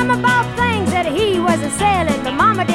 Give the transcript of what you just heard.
him about things that he was a selling, but Mama didn't